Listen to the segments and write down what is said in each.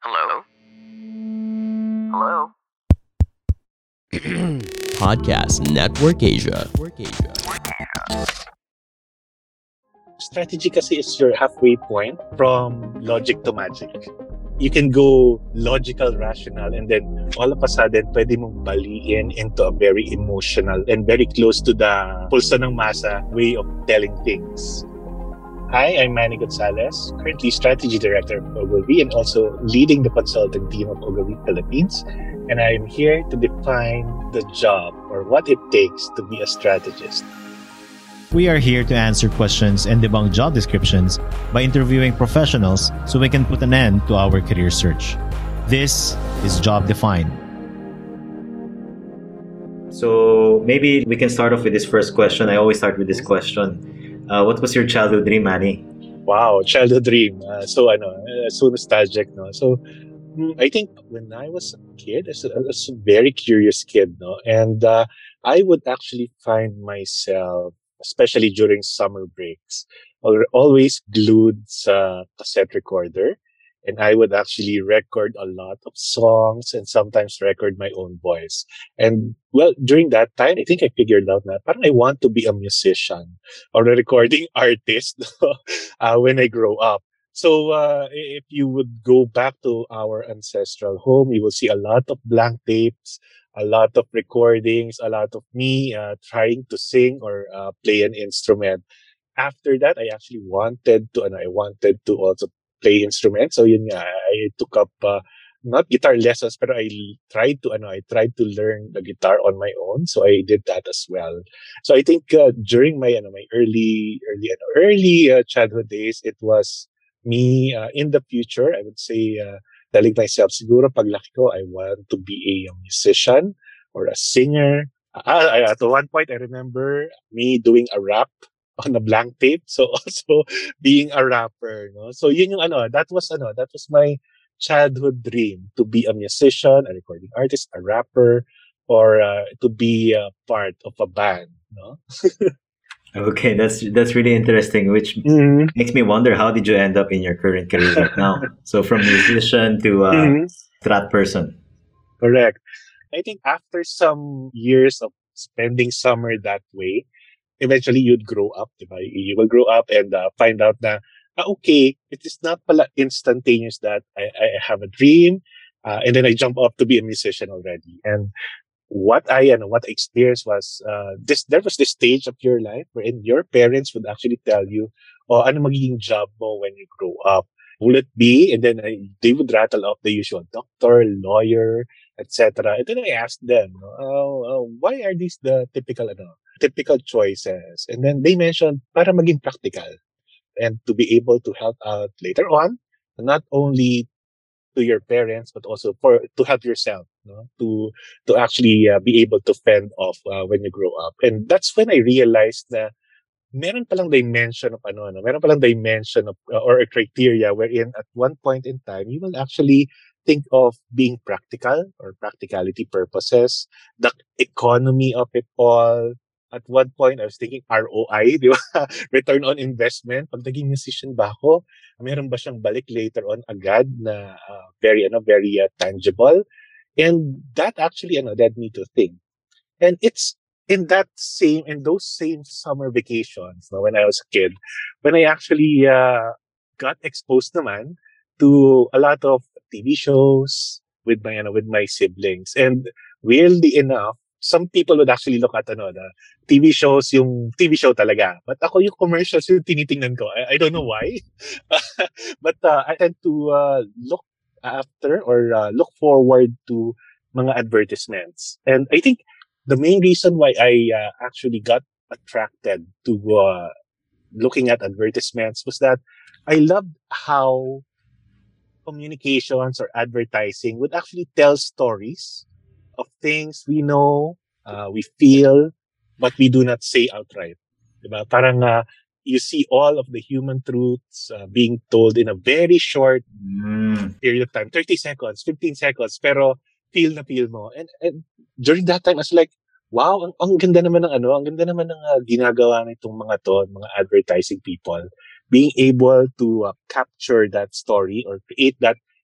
Hello? Hello? Podcast Network Asia. Strategy kasi is your halfway point from logic to magic. You can go logical, rational, and then all of a sudden, pwede mong baliin into a very emotional and very close to the pulso ng masa way of telling things. Hi, I'm Manny Gonzalez, currently Strategy Director of Ogilvy and also leading the consulting team of Ogilvy Philippines. And I am here to define the job or what it takes to be a strategist. We are here to answer questions and debunk job descriptions by interviewing professionals so we can put an end to our career search. This is Job Defined. So maybe we can start off with this first question. I always start with this question. What was your childhood dream, Manny? Wow, childhood dream. So nostalgic, no? So, I think when I was a kid, I was a very curious kid, no? And I would actually find myself, especially during summer breaks, always glued sa cassette recorder. And I would actually record a lot of songs and sometimes record my own voice. And well, during that time, I think I figured out that parang I want to be a musician or a recording artist when I grow up. So if you would go back to our ancestral home, you will see a lot of blank tapes, a lot of recordings, a lot of me trying to sing or play an instrument. After that, I actually wanted to, and I wanted to also play instruments. So yun nga, I took up not guitar lessons, but I tried to learn the guitar on my own. So I did that as well. So I think during my early childhood days, it was me in the future. I would say telling myself, siguro paglaki ko, I want to be a musician or a singer. At one point, I remember me doing a rap on a blank tape. So also being a rapper, no? So yun yung that was my childhood dream to be a musician, a recording artist, a rapper, or to be a part of a band, no? Okay, that's really interesting, which Mhm. makes me wonder how did you end up in your current career right now? So from musician to Mhm. strat person. Correct. I think after some years of spending summer that way, eventually you'd grow up, diba? You will grow up and find out that, okay, it is not pala instantaneous that I have a dream, and then I jump up to be a musician already. And what I experienced was, there was this stage of your life wherein your parents would actually tell you, oh, ano magiging job mo when you grow up? Will it be? And then they would rattle off the usual doctor, lawyer, etc. And then I asked them, why are these the typical choices? And then they mentioned, para maging practical and to be able to help out later on, not only to your parents, but also to help yourself, no? To actually be able to fend off when you grow up. And that's when I realized that meron palang dimension of or a criteria wherein at one point in time you will actually think of being practical or practicality purposes, the economy of it all. At one point, I was thinking ROI, di ba? Return on investment. Pag naging musician ba ako, meron ba siyang balik later on agad na very tangible? And that actually led me to think. And it's in those same summer vacations, no, when I was a kid, when I actually got exposed naman to a lot of TV shows with my siblings. And weirdly enough, some people would actually look at the TV shows, yung TV show talaga. But ako yung commercials yung tinitingnan ko. I don't know why. But I tend to look after or look forward to mga advertisements. And I think the main reason why I actually got attracted to looking at advertisements was that I loved how communications or advertising would actually tell stories of things we know, we feel, but we do not say outright. Diba? Parang you see all of the human truths being told in a very short period of time, 30 seconds, 15 seconds, pero feel mo. And during that time, I was like, wow, ang ganda naman ng ang ganda naman ng ginagawa nitong mga advertising people, being able to capture that story or create that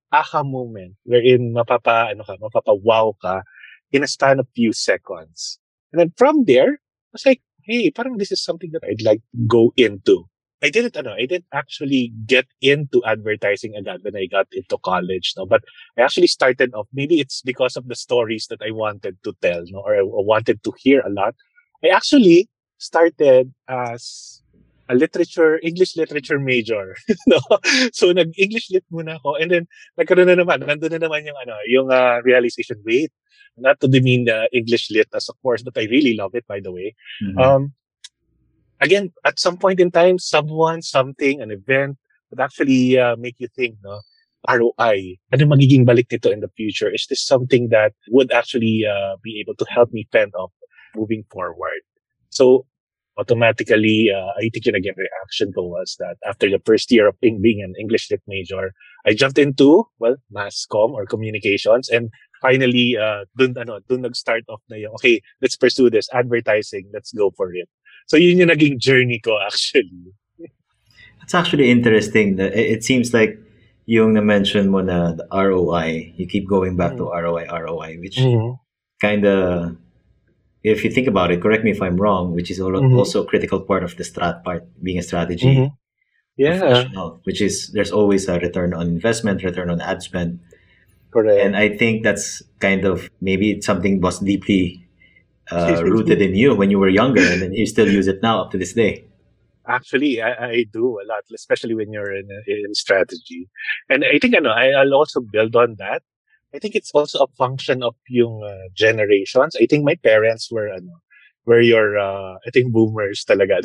aha moment wherein mapapa-wow ka in a span of few seconds. And then from there, I was like, hey, parang this is something that I'd like to go into. I didn't actually get into advertising agad when I got into college, no, but I actually started off, maybe it's because of the stories that I wanted to tell, no, or I wanted to hear a lot. I actually started as a English literature major, no? So nag-English lit muna ako, and then nandun na naman yung realization, wait, not to demean the English lit as a course, but I really love it, by the way. Mhm. Um, Again, at some point in time, someone, something, an event would actually make you think, no, ROI, ano magiging balik nito in the future? Is this something that would actually be able to help me fend off moving forward? So automatically, I think yun again, reaction ko was that after the first year of being an English lit major, I jumped into, well, mass comm or communications, and finally, dun nag-start off na yung, okay, let's pursue this, advertising, let's go for it. So yun yung naging journey ko actually. It's actually interesting that it seems like yung na-mention mo na the ROI, you keep going back to ROI, which kind of, if you think about it, correct me if I'm wrong, which is also a critical part of the strat part, being a strategy Yeah, professional, which is there's always a return on investment, return on ad spend. correct. And I think that's kind of maybe it's something was deeply rooted in you when you were younger, and then you still use it now up to this day. Actually, I do a lot, especially when you're in strategy. And I think I'll also build on that. I think it's also a function of yung generations. I think my parents were your I think boomers talaga.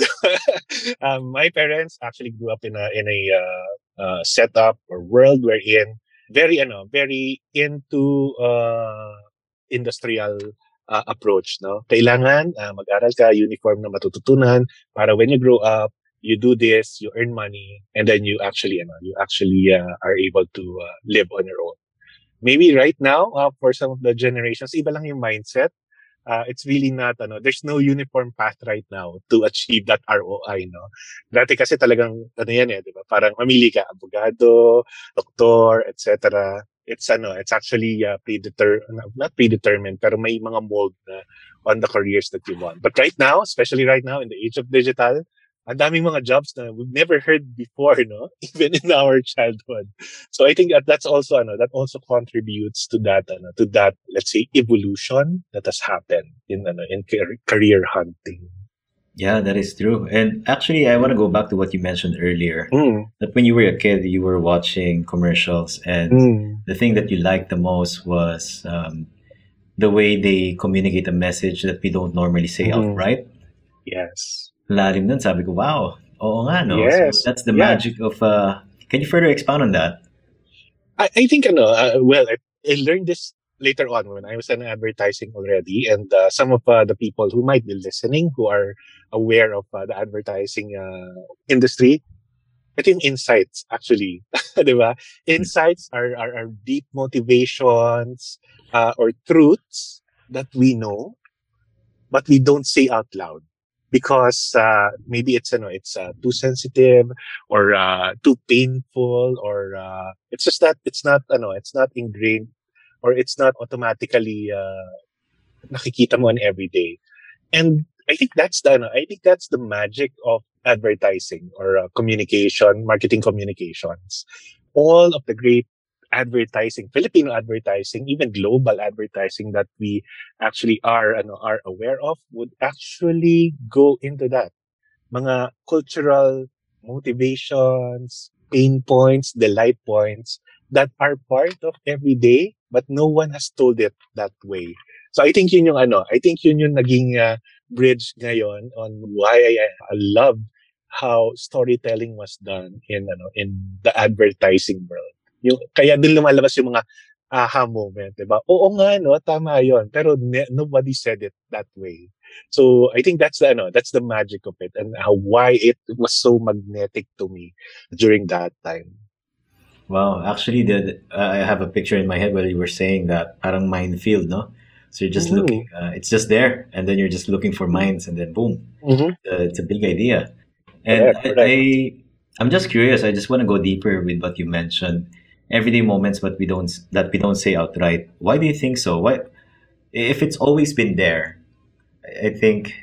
My parents actually grew up in a setup or world wherein very into industrial approach, no? Kailangan mag-aral ka, uniform na matututunan para when you grow up, you do this, you earn money, and then you actually are able to live on your own. Maybe right now, for some of the generations, iba lang yung mindset. It's really not, there's no uniform path right now to achieve that ROI, no? Dati kasi talagang, yan di ba? Parang mamili ka, abogado, doktor, etc. It's actually not predetermined, pero may mga mold na on the careers that you want. But right now, especially right now in the age of digital, ang daming mga jobs na we've never heard before, no? Even in our childhood. So I think that's also that also contributes to that let's say evolution that has happened in career hunting. Yeah, that is true. And actually, I want to go back to what you mentioned earlier. That when you were a kid, you were watching commercials, and the thing that you liked the most was the way they communicate a message that we don't normally say outright. Yes. Lalim nun, sabi ko, wow, oo nga, no? Yes. So that's the Yeah. magic of, can you further expound on that? I think well, I learned this later on when I was in advertising already, and some of the people who might be listening who are aware of the advertising industry, I think insights actually, di ba? Insights are deep motivations or truths that we know, but we don't say out loud because maybe it's too sensitive or too painful or it's just that it's not ingrained or it's not automatically nakikita mo on every day. And I think that's the magic of advertising or marketing communications. All of the great advertising, Filipino advertising, even global advertising that we actually are aware of would actually go into that. Mga cultural motivations, pain points, delight points that are part of every day, but no one has told it that way. So I think yun yung naging bridge ngayon on why I love how storytelling was done in the advertising world. Kaya din lumalabas yung mga aha moment, diba? Oo nga, no, tama yon. Pero nobody said it that way. So I think that's the magic of it and why it was so magnetic to me during that time. Wow, actually, I have a picture in my head where you were saying that parang minefield, no? So you're just looking, it's just there, and then you're just looking for mines, and then boom, it's a big idea. And Correct. I'm just curious. I just want to go deeper with what you mentioned. everyday moments, but we don't say outright. Why do you think so? Why, if it's always been there? I think,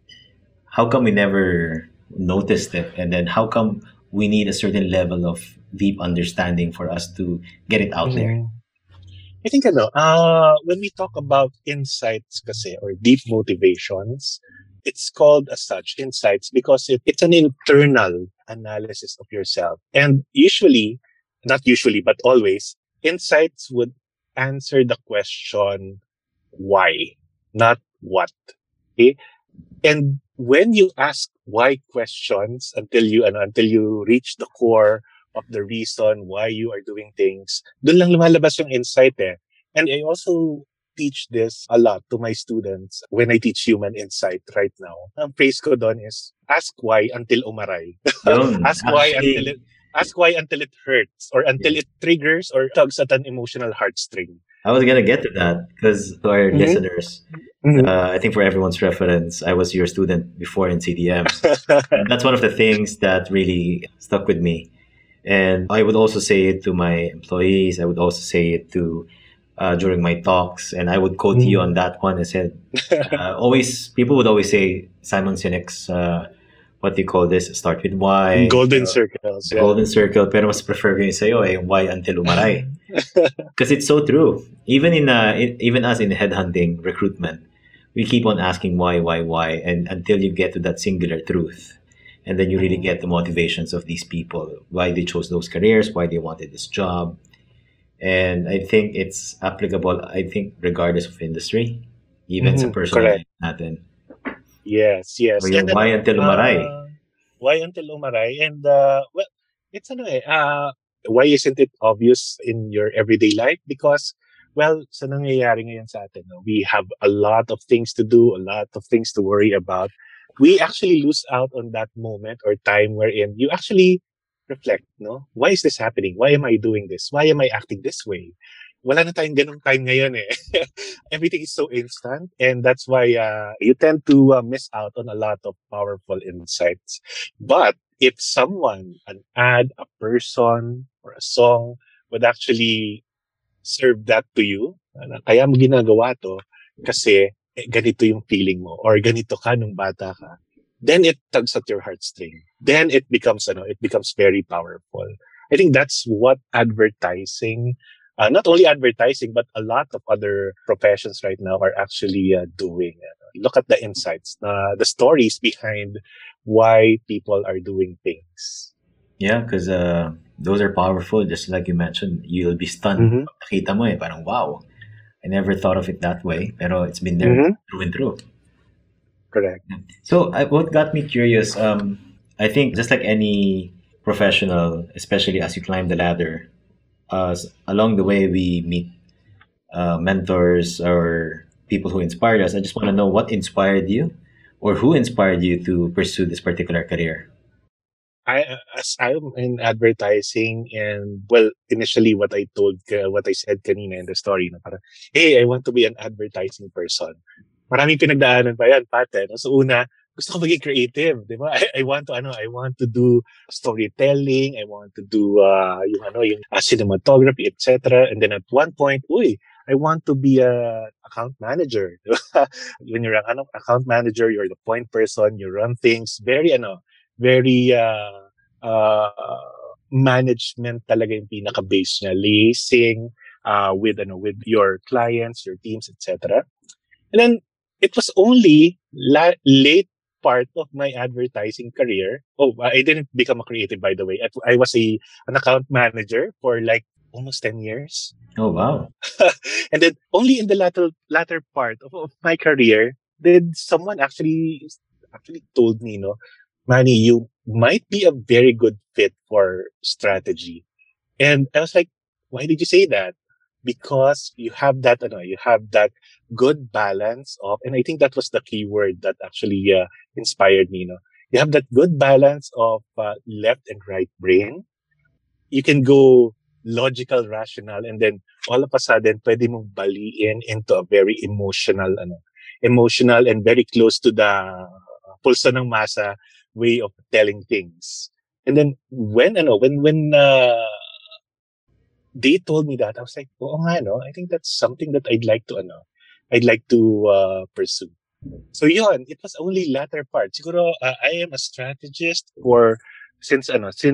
how come we never noticed it, and then how come we need a certain level of deep understanding for us to get it out there? Mhm. I think when we talk about insights kasi or deep motivations, it's called as such insights because it's an internal analysis of yourself. And usually, not usually, but always, insights would answer the question why, not what. Okay? And when you ask why questions until you reach the core of the reason why you are doing things, dun lang lumalabas yung insight eh. And I also teach this a lot to my students when I teach human insight right now. Ang phrase ko doon is ask why until umaray. Yun, ask why until actually, it ask why until it hurts or until it triggers or tugs at an emotional heartstring. I was gonna get to that because to our Mhm. listeners, Mhm. I think for everyone's reference, I was your student before in CDM. And that's one of the things that really stuck with me. And I would also say it to my employees. I would also say it to during my talks, and I would quote you on that one. I said, always people would always say Simon Sinek's what do you call this? Start with why, Golden circles, the yeah. golden circle. Pero mas prefer ko yung sa'yo eh, why until umaray. Because it's so true. Even even us in headhunting recruitment, we keep on asking why, and until you get to that singular truth, and then you really get the motivations of these people, why they chose those careers, why they wanted this job, and I think it's applicable. I think regardless of industry, even sa personal Correct. life natin. Yes, So yes. yung And why until umaray. why until umaray? And well, it's why isn't it obvious in your everyday life? Because well, sa nangyayari ngayon sa atin, no, we have a lot of things to do, a lot of things to worry about. We actually lose out on that moment or time wherein you actually reflect, no? Why is this happening? Why am I doing this? Why am I acting this way? Wala na tayong ganung time ngayon eh. Everything is so instant, and that's why you tend to miss out on a lot of powerful insights. But if someone, an ad, a person, or a song would actually serve that to you, kaya mo ginagawa to kasi ganito yung feeling mo or ganito ka nung bata ka, then it tugs at your heartstring. Then it becomes very powerful. I think that's what advertising, not only advertising, but a lot of other professions right now are actually doing. Look at the insights, the stories behind why people are doing things. Yeah, because those are powerful. Just like you mentioned, you'll be stunned. Mm-hmm. Nakita mo eh, parang wow. I never thought of it that way, pero it's been there Mm-hmm. through and through. Correct. So what got me curious, I think just like any professional, especially as you climb the ladder, along the way we meet mentors or people who inspired us. I just want to know what inspired you or who inspired you to pursue this particular career. As I'm in advertising, and well, initially what I said kanina in the story, na parang, hey, I want to be an advertising person. Maraming pinagdaanan pa yan, pate. No? So una, gusto ko maging creative, di ba? I want to do storytelling, I want to do yung cinematography, etc. And then at one point, I want to be a account manager. Di ba? When you're an account manager, you're the point person, you run things very uh, management talaga yung pinaka-base niya, liaising with your clients, your teams, etc. And then it was only late part of my advertising career. Oh, I didn't become a creative, by the way. I was an account manager for like almost 10 years. Oh wow. And then only in the latter part of my career did someone actually told me, Manny, you might be a very good fit for strategy. And I was like, why did you say that? Because you have that good balance of, and I think that was the key word that actually inspired me. You have that good balance of left and right brain. You can go logical, rational, and then all of a sudden, pwede mong baliin into a very emotional and very close to the pulso ng masa way of telling things. And then when they told me that, I was like, oh nga, no? I think that's something that I'd like to pursue. So yun, it was only latter part. Siguro, I am a strategist for since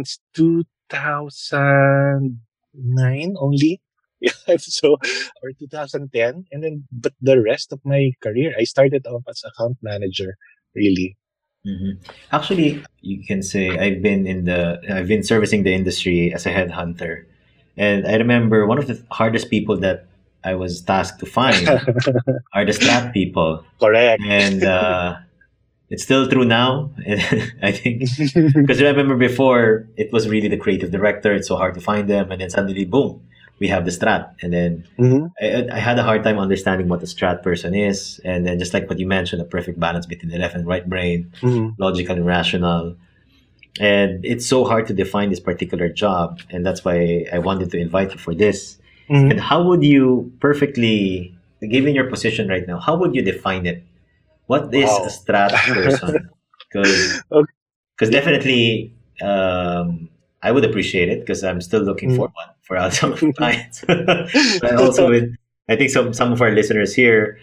2009 only. Yeah, so or 2010, and then but the rest of my career, I started off as account manager. Really. Hmm. Actually, you can say I've been servicing the industry as a headhunter, and I remember one of the hardest people that I was tasked to find are the strat people, Correct. and it's still true now. I think because I remember before it was really the creative director. It's so hard to find them, and then suddenly, boom, we have the strat, and then Mhm, I had a hard time understanding what a strat person is, and then just like what you mentioned, a perfect balance between the left and right brain, mhm, logical and rational, and it's so hard to define this particular job, and that's why I wanted to invite you for this. mhm. And how would you perfectly, given your position right now, how would you define it? What is a Wow. strat person? Because Okay. Yeah. definitely I would appreciate it because I'm still looking for Mm. one for our some clients. But also with I think some of our listeners here,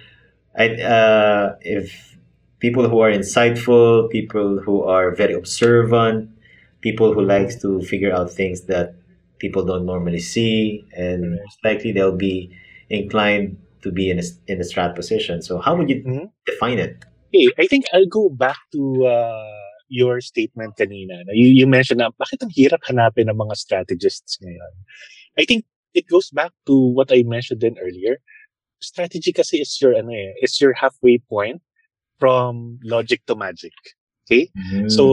if people who are insightful, people who are very observant, people who likes Mhm. to figure out things that people don't normally see, and Correct. most likely they'll be inclined to be in a strat position. So how would you Mhm. define it? Okay, I think I'll go back to your statement kanina. No? You mentioned na bakit ang hirap hanapin ng mga strategists ngayon. I think it goes back to what I mentioned then earlier. Strategy kasi is your is your halfway point from logic to magic. Okay? Mm. So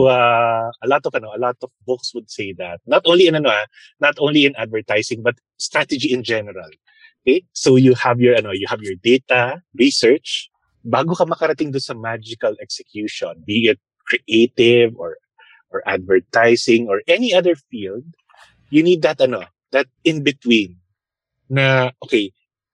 a lot of books would say that. Not only in not only in advertising but strategy in general. Okay? So you have your data, research, bago ka makarating do sa magical execution, be it creative or advertising or any other field, you need that in between na okay,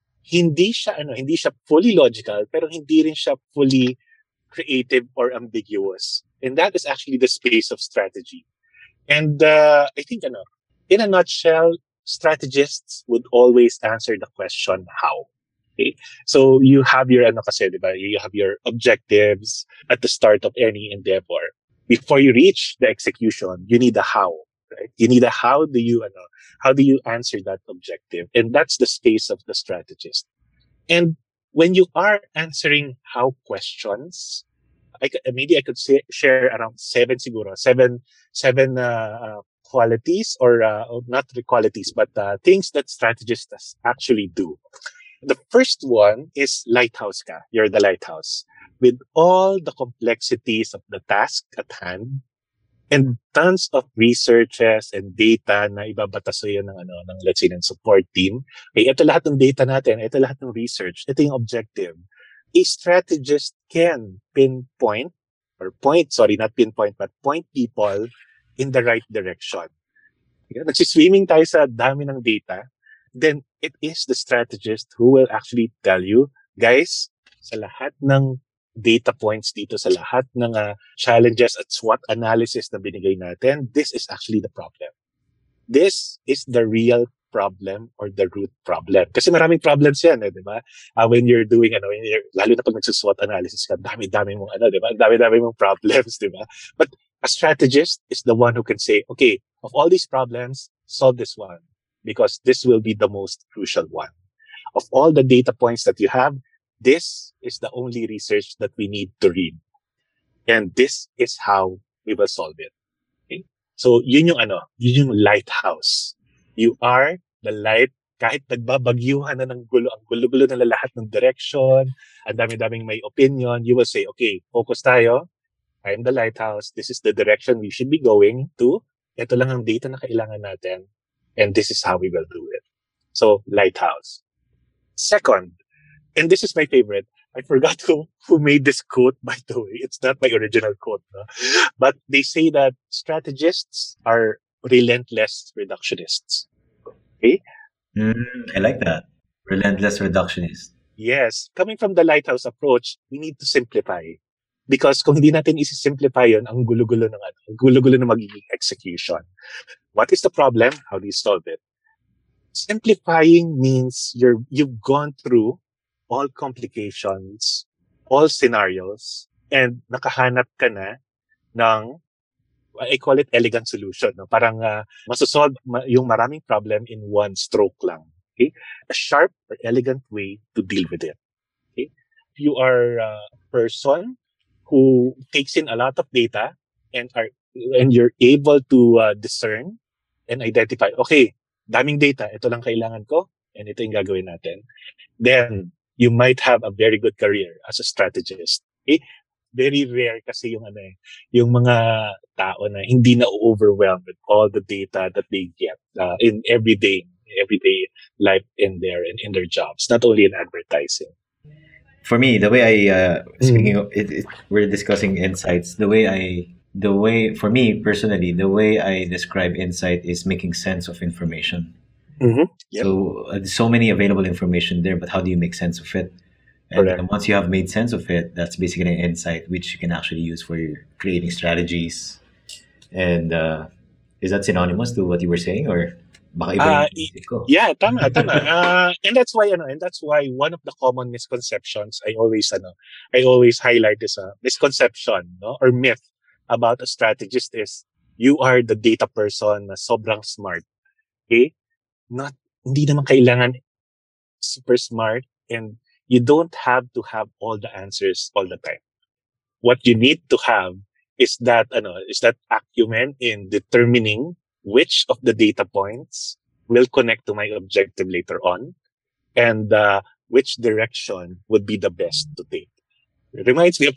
hindi siya fully logical pero hindi rin siya fully creative or ambiguous. And that is actually the space of strategy. And I think in a nutshell, strategists would always answer the question how. Okay? So you have your diba? You have your objectives at the start of any endeavor. Before you reach the execution, you need a how. Right? You need a how do you answer that objective? And that's the space of the strategist. And when you are answering how questions, maybe I could share around seven qualities or not the qualities, but things that strategists actually do. The first one is lighthouse ka. You're the lighthouse. With all the complexities of the task at hand and tons of researches and data na ibabata sa iyo ng let's say ng support team. Okay, ito lahat ng data natin, ito lahat ng research, ito yung objective. A strategist can not pinpoint, but point people in the right direction. Yeah, nagsiswimming tayo sa dami ng data, then it is the strategist who will actually tell you, guys, sa lahat ng data points dito, sa lahat ng challenges at SWOT analysis na binigay natin, this is actually the problem. This is the real problem or the root problem. Kasi maraming problems yan, di ba? When you're doing, lalo na pag nagsuswot analysis ka, dami-dami mong, di ba? Dami-dami mong problems, di ba? But a strategist is the one who can say, okay, of all these problems, solve this one because this will be the most crucial one. Of all the data points that you have, this is the only research that we need to read. And this is how we will solve it. Okay? So, yun yung lighthouse. You are the light, kahit nagbabagyuhan na ng gulo, ang gulo-gulo na lahat ng direction, ang dami-daming may opinion, you will say, okay, focus tayo. I'm the lighthouse. This is the direction we should be going to. Ito lang ang data na kailangan natin. And this is how we will do it. So, lighthouse. Second, and this is my favorite, I forgot who made this quote, by the way. It's not my original quote. No? But they say that strategists are relentless reductionists. Okay? I like that. Relentless reductionist. Yes. Coming from the lighthouse approach, we need to simplify. Because kung hindi natin isi-simplify yun, ang gulo-gulo ng magiging execution. What is the problem? How do you solve it? Simplifying means you've gone through all complications, all scenarios, and nakahanap ka na ng, I call it elegant solution. No? Parang masosolve yung maraming problem in one stroke lang. Okay? A sharp or elegant way to deal with it. Okay? If you are a person who takes in a lot of data and you're able to discern and identify, okay, daming data, ito lang kailangan ko, and ito yung gagawin natin, then you might have a very good career as a strategist. Okay? Very rare kasi yung mga tao na hindi na overwhelmed with all the data that they get in everyday life in their jobs, not only in advertising. For me, the way I speaking of it, we're discussing insights. The way for me personally, the way I describe insight is making sense of information. Mm-hmm. Yep. So so many available information there, but how do you make sense of it? And once you have made sense of it, that's basically an insight which you can actually use for your creating strategies. And is that synonymous to what you were saying, or baka iba yung isip ko? Yeah, tama. And that's why one of the common misconceptions I always highlight is a misconception, no, or myth about a strategist is you are the data person na sobrang smart. Okay? Hindi naman kailangan super smart, and you don't have to have all the answers all the time. What you need to have is that acumen in determining which of the data points will connect to my objective later on, and which direction would be the best to take. Reminds me of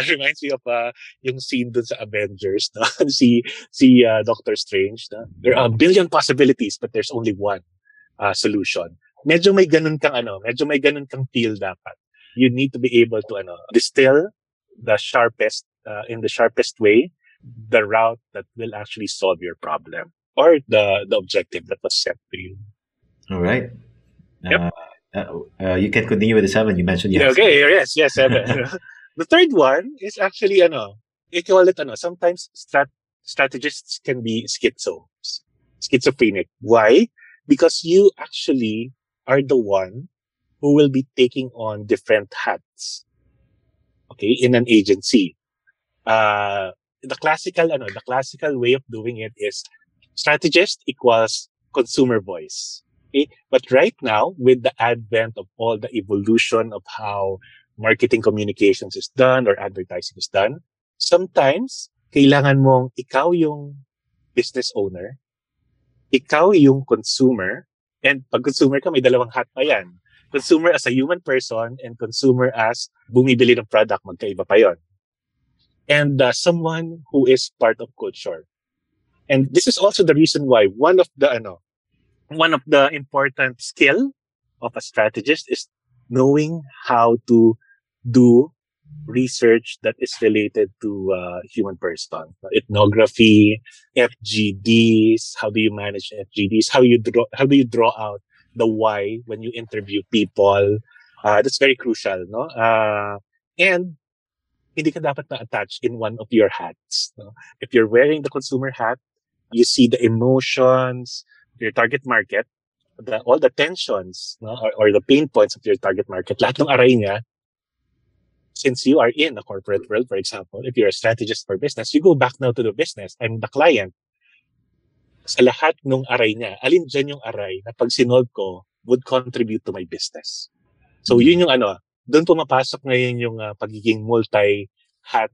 yung scene dun sa Avengers, no? si Doctor Strange, no? There are a billion possibilities but there's only one solution. Medyo may ganun kang feel dapat. You need to be able to distill the sharpest in the sharpest way the route that will actually solve your problem or the objective that was set for you. All right. Yep. You can continue with the 7. You mentioned okay. Yes, 7. The third one is actually you call it sometimes strategists can be schizophrenic. Why? Because you actually are the one who will be taking on different hats. Okay, in an agency. The classical way of doing it is strategist equals consumer voice. Okay? But right now, with the advent of all the evolution of how marketing communications is done or advertising is done, sometimes kailangan mong ikaw yung business owner, ikaw yung consumer, and pag consumer ka, may dalawang hat pa yan. Consumer as a human person and consumer as bumibili ng product, magkaiba pa yon. And someone who is part of culture. And this is also the reason why one of the important skill of a strategist is knowing how to do research that is related to human person. Ethnography, FGDs, how do you manage FGDs? How do you draw out the why when you interview people? That's very crucial, no? And hindi ka dapat na-attach in one of your hats. No? If you're wearing the consumer hat, you see the emotions of your target market, all the tensions, no? or the pain points of your target market, lahat ng aray niya. Since you are in the corporate world, for example, if you're a strategist for business, you go back now to the business. I'm the client. Sa lahat ng aray niya, alin dyan yung aray na pag sinolve ko would contribute to my business. So yun yung doon pumapasok ngayon yung pagiging multi-hat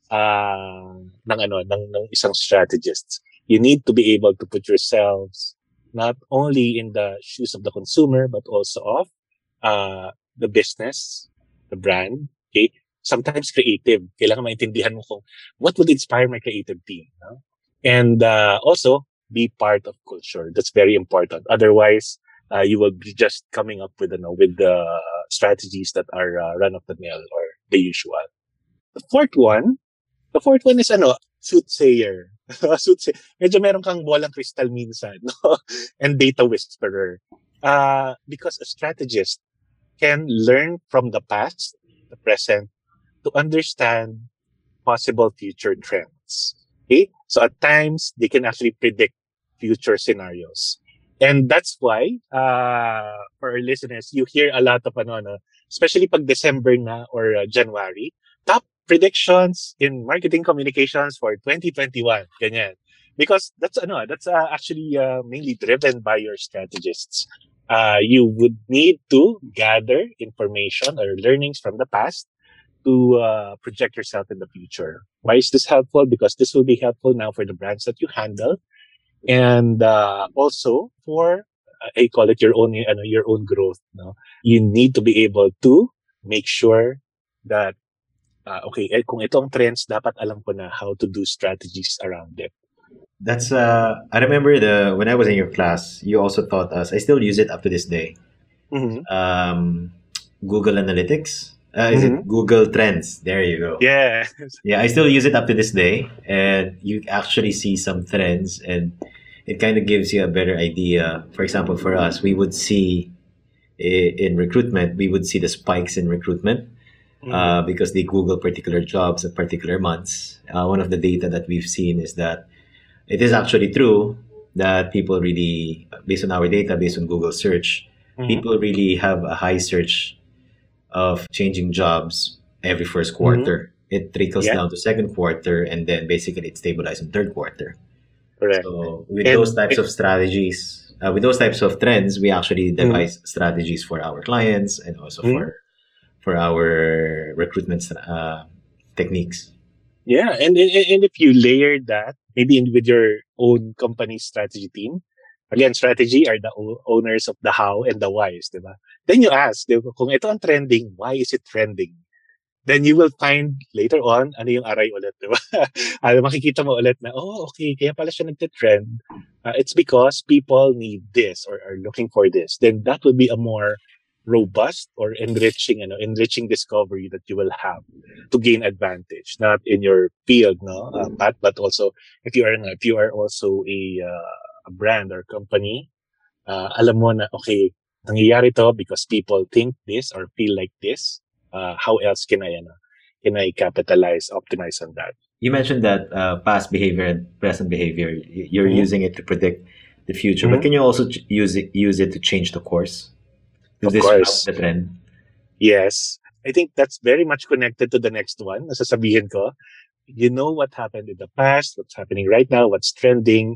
ng isang strategist. You need to be able to put yourselves not only in the shoes of the consumer but also of the business, the brand. Okay, sometimes creative. Kailangan maintindihan mo kung what would inspire my creative team, no? And also be part of culture. That's very important. Otherwise, you will be just coming up with the strategies that are run of the mill or the usual. The fourth one is soothsayer. Medyo meron kang bolang kristal minsan, no? And data whisperer. Because a strategist can learn from the past, the present, to understand possible future trends. Okay? So at times, they can actually predict future scenarios. And that's why, for our listeners, you hear a lot of especially pag December na or January, top predictions in marketing communications for 2021. Ganyan. Because that's actually mainly driven by your strategists. You would need to gather information or learnings from the past to project yourself in the future. Why is this helpful? Because this will be helpful now for the brands that you handle, and also for I call it your own growth. No, you need to be able to make sure that kung ito ang trends, dapat alam ko na how to do strategies around it. That's I remember when I was in your class, you also taught us. I still use it up to this day. Mm-hmm. Google Analytics. Is it Google Trends? There you go. Yeah. Yeah, I still use it up to this day, and you actually see some trends, and it kind of gives you a better idea. For example, for us, we would see in recruitment, we would see the spikes in recruitment because they Google particular jobs at particular months. One of the data that we've seen is that it is actually true that people really, based on our data, based on Google search, people really have a high search of changing jobs every first quarter. It trickles down to second quarter, and then basically it stabilizes in third quarter. Correct. So with those types of strategies, with those types of trends, we actually devise strategies for our clients and also for our recruitment techniques. Yeah, and if you layer that maybe with your own company strategy team, again, strategy are the owners of the how and the whys, diba? Then you ask, diba, kung ito ang trending, why is it trending? Then you will find later on, ano yung aray ulit, diba? Makikita mo ulit na, okay, kaya pala siya nagtitrend. It's because people need this or are looking for this. Then that will be a more robust or enriching discovery that you will have to gain advantage, not in your field, no, but also if you are also a brand or company, alam mo na, okay, nangyayari to because people think this or feel like this. How else can I capitalize, optimize on that? You mentioned that past behavior and present behavior, you're using it to predict the future, but can you also use it to change the course? Of course. The trend? Yes. I think that's very much connected to the next one. Nasasabihin ko, you know what happened in the past, what's happening right now, what's trending.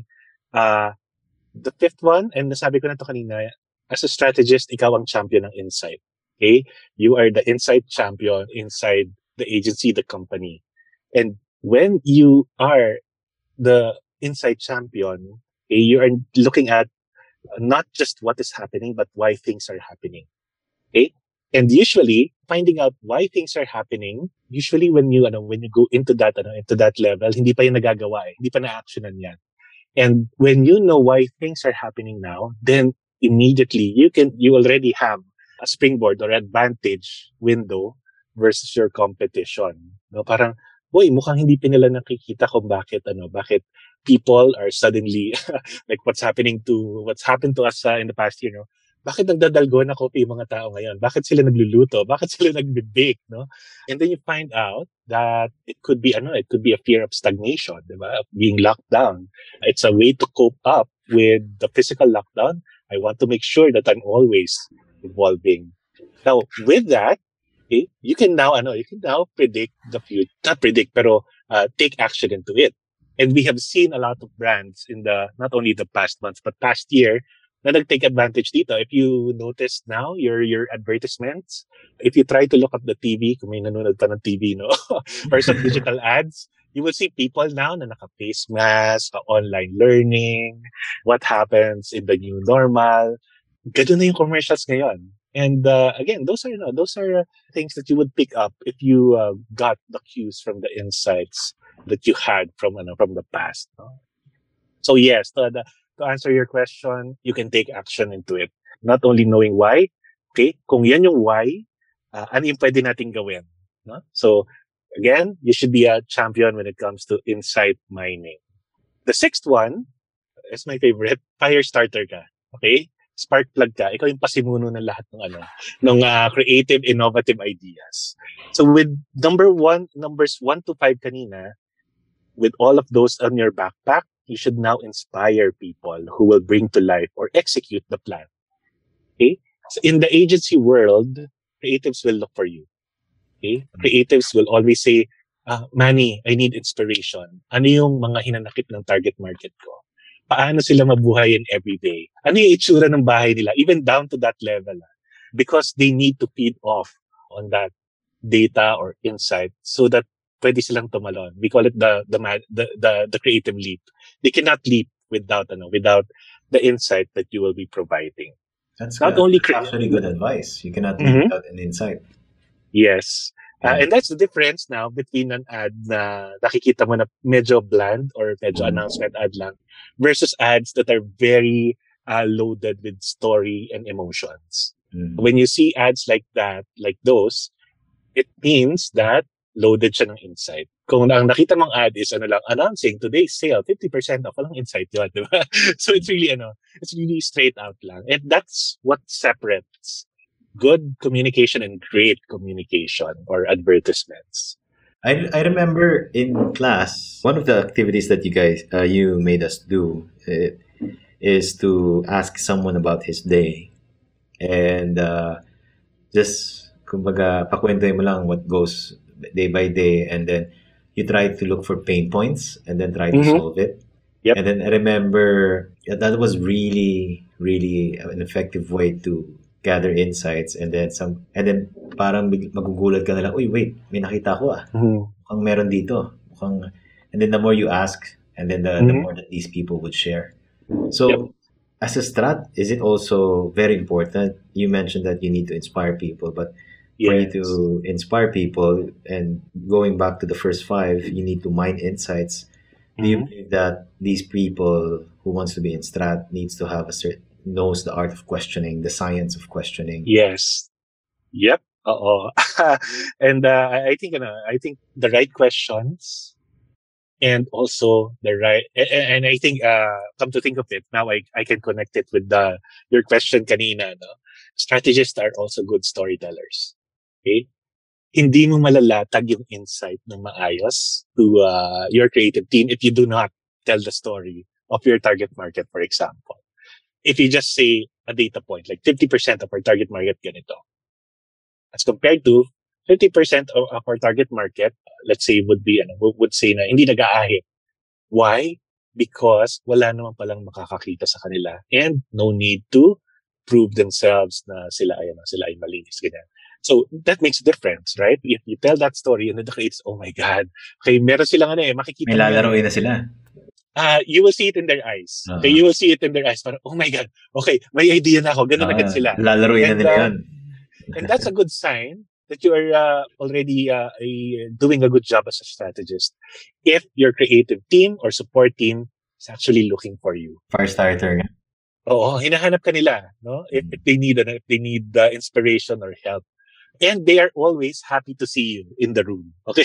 The fifth one, and nasabi ko na to kanina, as a strategist, ikaw ang champion ng insight. Okay? You are the insight champion inside the agency, the company. And when you are the insight champion, you are looking at not just what is happening, but why things are happening. Okay? And usually, finding out why things are happening, usually when you go into that level, hindi pa yung nagagawa hindi pa na-actionan yan. And when you know why things are happening now, then immediately you already have a springboard or advantage window versus your competition. No, parang, mukhang hindi pa nila nakikita kung bakit people are suddenly like what's happened to us in the past year, no? Bakit nagdadalgona coffee yung mga tao ngayon? Bakit sila nagluluto? Bakit sila nagbe-bake, no? And then you find out that it could be a fear of stagnation, diba? Of being locked down. It's a way to cope up with the physical lockdown. I want to make sure that I'm always evolving. Now, with that, you can now predict the future. Not predict, pero take action into it. And we have seen a lot of brands in not only the past months, but past year, na nag-take advantage dito. If you notice now, your advertisements, if you try to look at the TV, kung may nanonood pa ng TV, no? or some digital ads, you will see people now na naka-face mask, online learning, what happens in the new normal. Ganun na yung commercials ngayon. And again, those are things that you would pick up if you got the cues from the insights that you had from the past. No? So yes, to answer your question, you can take action into it. Not only knowing why, okay, kung yan yung why, ano yung pwede nating gawin. No? So again, you should be a champion when it comes to insight mining. The sixth one is my favorite, fire starter ka. Okay? Spark plug ka. Ikaw yung pasimuno ng lahat ng creative, innovative ideas. So with numbers 1 to 5 kanina, with all of those on your backpack, you should now inspire people who will bring to life or execute the plan. Okay? So in the agency world, creatives will look for you. Okay? Creatives will always say, Manny, I need inspiration. Ano yung mga hinanakit ng target market ko? Paano sila mabuhayin every day? Ano yung itsura ng bahay nila? Even down to that level. Because they need to feed off on that data or insight so that pwede silang tumalon. We call it the creative leap. They cannot leap without the insight that you will be providing. That's not only actually good advice. You cannot leave without an insight. Yes. And that's the difference now between an ad na nakikita mo na medyo bland or medyo announcement ad lang versus ads that are very loaded with story and emotions. When you see ads like that, like those, it means that loaded siya ng insight. Kung ang nakita mong ad is announcing today's sale, 50% off, walang insight yun, di ba? So it's really straight out lang. And that's what separates good communication and great communication or advertisements. I remember in class, one of the activities that you made us do is to ask someone about his day. And just, kumbaga, pakwentuhin mo lang what goes day by day, and then you try to look for pain points and then try to solve it. Yep. And then I remember that was really, really an effective way to gather insights, and then parang magugulat ka na lang, uy, wait, may nakita ko mukhang meron dito. And then the more you ask, and then the more that these people would share. So as a strat, is it also very important? You mentioned that you need to inspire people, but for you to inspire people, and going back to the first 5, you need to mine insights. Do you believe that these people who wants to be in strat needs to have knows the art of questioning, the science of questioning? Yes. Yep. And I think the right questions, and also the right, and I think come to think of it now, I can connect it with your question kanina. No? Strategists are also good storytellers. Okay, hindi mo malalatag yung insight ng maayos to your creative team if you do not tell the story of your target market. For example, if you just say a data point like 50% of our target market ganito, as compared to 50% of our target market, let's say would say na hindi nag-aahit. Why? Because wala naman palang makakakita sa kanila, and no need to prove themselves na sila ay malinis, ganyan. So that makes a difference, right? If you tell that story and the creates, oh my God, okay, meron silang makikita. May lalaroin na sila. You will see it in their eyes. Okay, you will see it in their eyes. Parang, oh my God, okay, may idea na ako. Ganun agad sila. Lalaroin na nila yun. And that's a good sign that you are already doing a good job as a strategist. If your creative team or support team is actually looking for you. Fire starter nga. Oo, hinahanap ka nila, no? If they need inspiration or help. And they are always happy to see you in the room. Okay?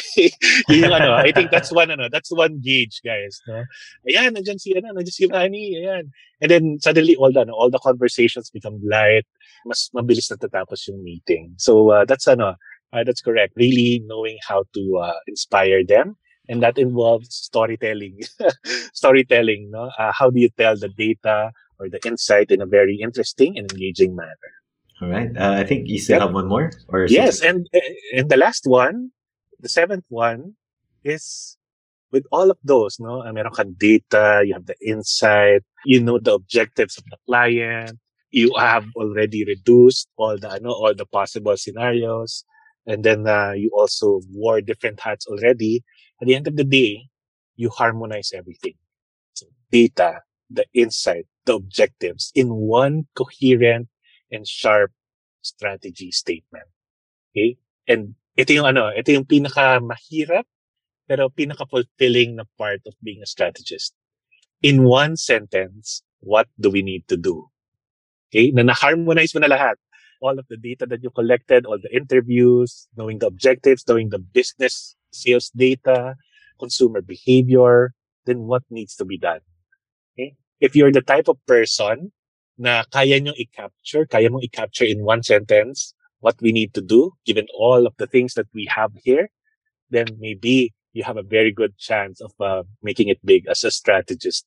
I think that's one gauge, guys, no? Ayan, nandiyan si Manny, ayan. And then suddenly all the conversations become light, mas mabilis natatapos yung meeting. So that's correct. Really knowing how to inspire them, and that involves storytelling. Storytelling, no? How do you tell the data or the insight in a very interesting and engaging manner? All right. I think you still have one more. Yes, and the last one, the 7th one, is with all of those, no? Meron kang data, you have the insight, you know the objectives of the client, you have already reduced all the possible scenarios, and then you also wore different hats already. At the end of the day, you harmonize everything. So data, the insight, the objectives in one coherent and sharp strategy statement. Okay? And ito yung pinaka mahirap pero pinaka fulfilling na part of being a strategist. In one sentence, what do we need to do? Okay? Na-harmonize mo na lahat. All of the data that you collected, all the interviews, knowing the objectives, knowing the business sales data, consumer behavior, then what needs to be done? Okay? If you're the type of person na kaya mong i-capture in one sentence what we need to do, given all of the things that we have here, then maybe you have a very good chance of making it big as a strategist.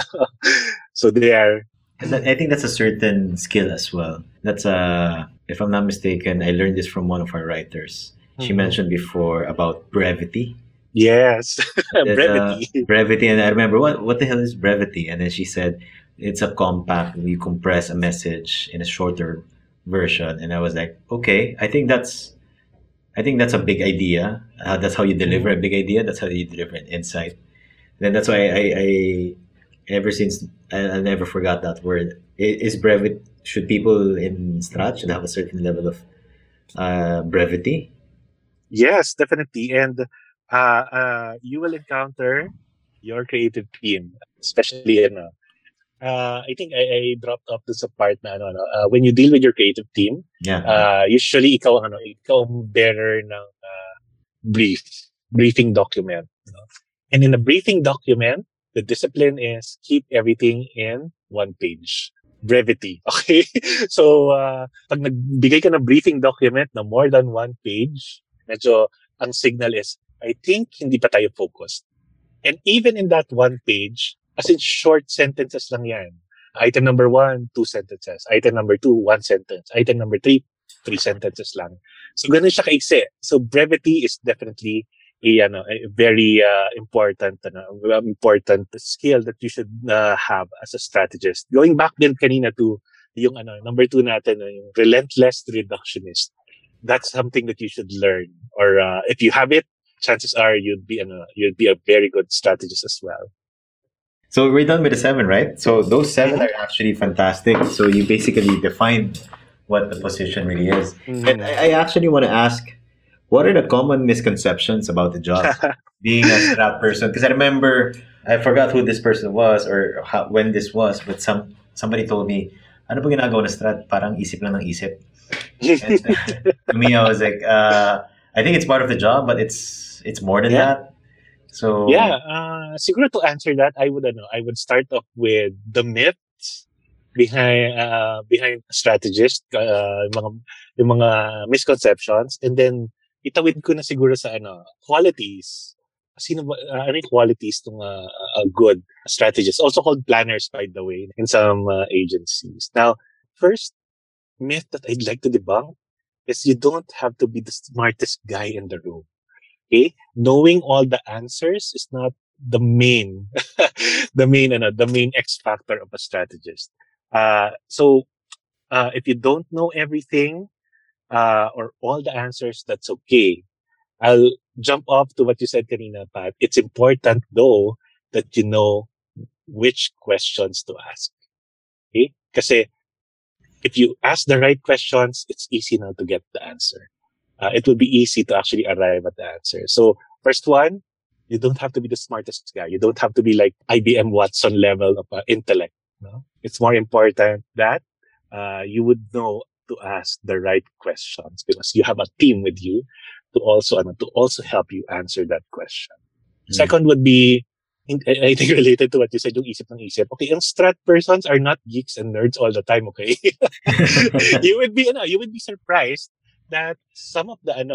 So there. And I think that's a certain skill as well. That's if I'm not mistaken, I learned this from one of our writers. She mentioned before about brevity. Yes, brevity. Brevity, and I remember what the hell is brevity? And then she said it's a compact. You compress a message in a shorter version, and I was like, okay, I think that's a big idea. That's how you deliver a big idea. That's how you deliver an insight. Then that's why I ever since I never forgot that word. Is brevity? Should people in Strat should have a certain level of brevity? Yes, definitely. And you will encounter your creative team, especially in. I think I dropped off to sa part na when you deal with your creative team, usually ikaw ang bearer ng briefing document. And in a briefing document, the discipline is keep everything in one page. Brevity. Okay? So, pag nagbigay ka ng briefing document na more than one page, medyo ang signal is, I think hindi pa tayo focused. And even in that one page, as in short sentences lang yan. Item number 1, 2 sentences. Item number 2, 1 sentence. Item number 3, 3 sentences lang. So, ganun siya kaiksi. So, brevity is definitely a very important skill that you should have as a strategist. Going back din kanina to yung number 2 natin, yung relentless reductionist. That's something that you should learn. Or if you have it, chances are you'd be a very good strategist as well. So we're done with the 7, right? So those 7 are actually fantastic. So you basically define what the position really is. And I actually want to ask, what are the common misconceptions about the job being a strat person? Because I forgot who this person was or when this was, but somebody told me, ano ba ginagawa na strat? Parang isip lang ng isip. And to me, I was like, I think it's part of the job, but it's more than that. So siguro to answer that, I would start off with the myths behind strategist, yung mga misconceptions, and then itawid ko na siguro sa qualities. Ano yung qualities ng a good strategist, also called planners, by the way, in some agencies. Now, first myth that I'd like to debunk is you don't have to be the smartest guy in the room. Okay, knowing all the answers is not the main the main X factor of a strategist. So if you don't know everything or all the answers, that's okay. I'll jump off to what you said kanina, Pat. It's important though that you know which questions to ask. Okay? Kasi if you ask the right questions, it's easy now to get the answer. It will be easy to actually arrive at the answer. So first one, you don't have to be the smartest guy. You don't have to be like IBM Watson level of intellect. No? It's more important that you would know to ask the right questions because you have a team with you to also help you answer that question. Second would be, I think related to what you said, yung isip ng isip. Okay, yung strat persons are not geeks and nerds all the time, okay? you would be surprised that some of the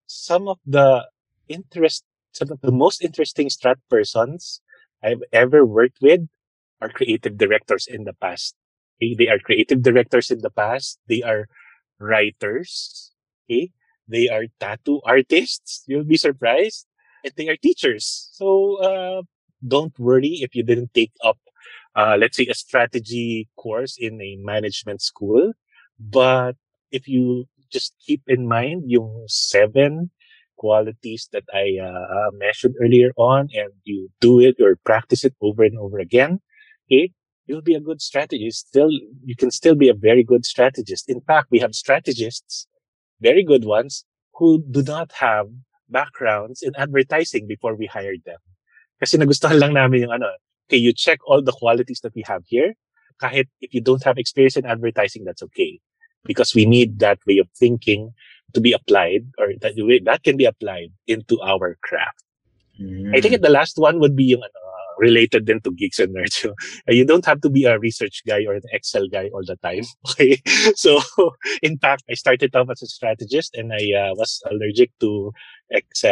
most interesting strat persons I've ever worked with are creative directors in the past. Okay? They are creative directors in the past. They are writers. Okay? They are tattoo artists. You'll be surprised. And they are teachers. So don't worry if you didn't take up, let's say, a strategy course in a management school. But if you just keep in mind yung 7 qualities that I mentioned earlier on, and you do it or practice it over and over again, okay, you'll be a good strategist. You can still be a very good strategist. In fact, we have strategists, very good ones, who do not have backgrounds in advertising before we hired them. Kasi nagustuhan lang namin yung okay, you check all the qualities that we have here. Kahit if you don't have experience in advertising, that's okay. Because we need that way of thinking to be applied, or that can be applied into our craft. I think the last one would be yung related then to geeks and nerds. You don't have to be a research guy or an Excel guy all the time. Okay, so in fact, I started off as a strategist and I was allergic to Excel.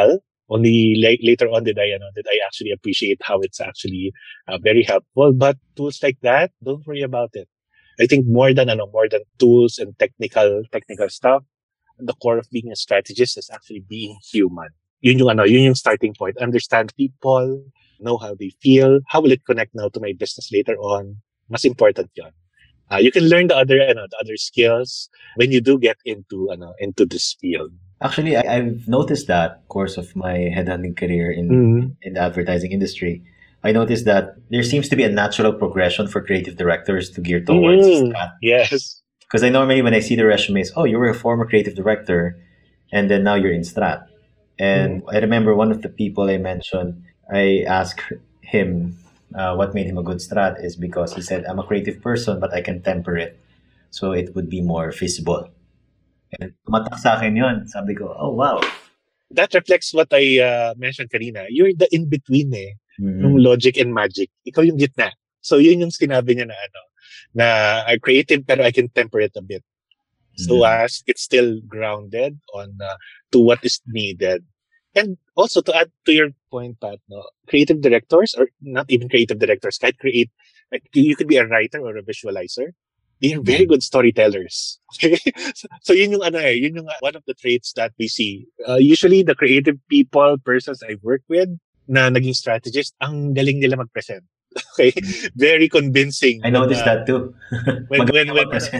Only later on did I actually appreciate how it's actually very helpful. But tools like that, don't worry about it. I think more than tools and technical stuff, the core of being a strategist is actually being human. Yun yung starting point. Understand people, know how they feel, how will it connect now to my business later on. Mas important yun. You can learn the other skills when you do get into this field. Actually, I've noticed that course of my headhunting career in the advertising industry. I noticed that there seems to be a natural progression for creative directors to gear towards strat. Yes. Because I normally, when I see the resumes, oh, you were a former creative director, and then now you're in strat. And I remember one of the people I mentioned, I asked him what made him a good strat is because he said, I'm a creative person, but I can temper it. So it would be more feasible. And tumatak sa akin yun. Sabi ko, oh, wow. That reflects what I mentioned kanina. You're the in-between ng logic and magic. Ikaw yung gitna. So yun yung sinabi niya na creative pero I can temper it a bit. So as it's still grounded on to what is needed. And also to add to your point, Pat, creative directors or not even creative directors, like you could be a writer or a visualizer. They are very good storytellers. Okay? So yun yung one of the traits that we see. Usually the creative persons I work with na naging strategist, ang galing nila mag-present. Okay? Very convincing. I noticed that too. Magaling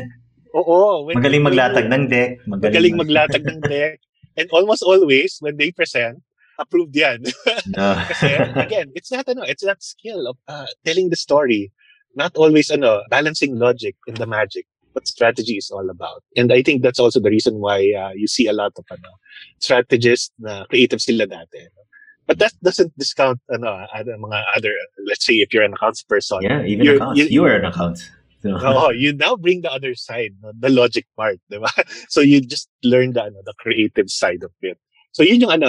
maglatag ng deck. Magaling maglatag ng deck. And almost always, when they present, approved yan. Kasi, again, it's that skill of telling the story. Not always, balancing logic in the magic. What strategy is all about. And I think that's also the reason why you see a lot of strategists na creative sila dati. But that doesn't discount mga other, let's say if you're an accounts person. Yeah, even accounts. You are an accounts. So, you now bring the other side, the logic part, diba? So you just learn the creative side of it. So yun yung